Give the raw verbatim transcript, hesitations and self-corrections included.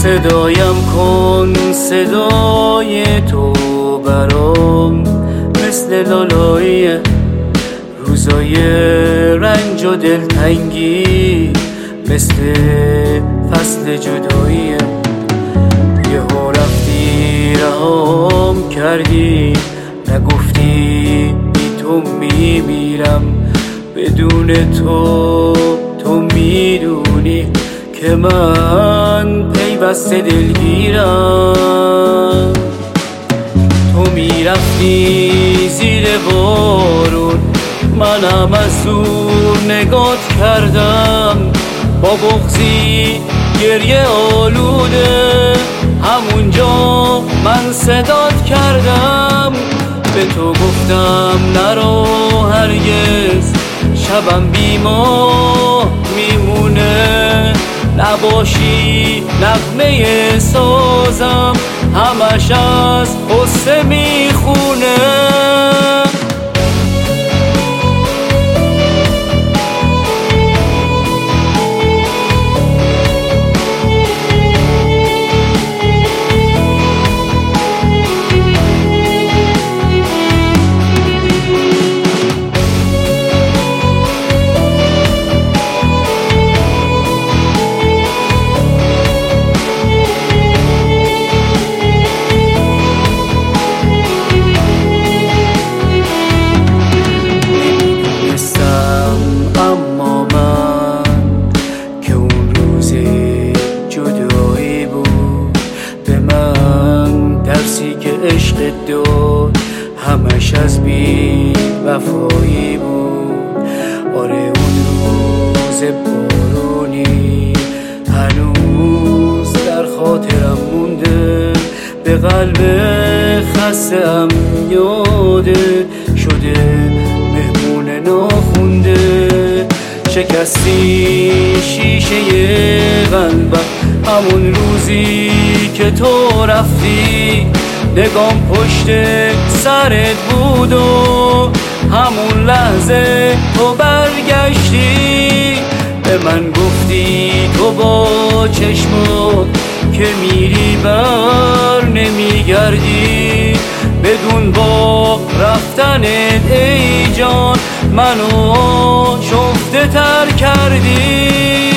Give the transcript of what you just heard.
صدایم کن صدای تو برام، مثل لالایی روزای رنج و دلتنگی، مثل فصل جدایی. یهو رفتی رهام کردی، نگفتی بی تو میمیرم. بدون تو تو میدونی که من پیوسته دلگیرم. تو میرفتی زیر بارون، منم از دور نگات کردم. با بغضی گریه آلوده همونجا من صدات کردم. به تو گفتم نرو هرگز، شبم بی ما میمونه. نباشی نغمه سازم همش از غصه میخونه. عشق داد همش از بی وفایی بود. آره اون روز بارونی هنوز در خاطرم مونده. به قلب خسته‌ام یاده شده مهمون ناخونده. شکستی شیشه قلبم همون روزی که تو رفتی. نگام پشت سرت بود و همون لحظه تو برگشتی. به من گفتی تو با چشمات که میری بر نمیگردی. بدون با رفتنت ای جان منو شفته تر کردی.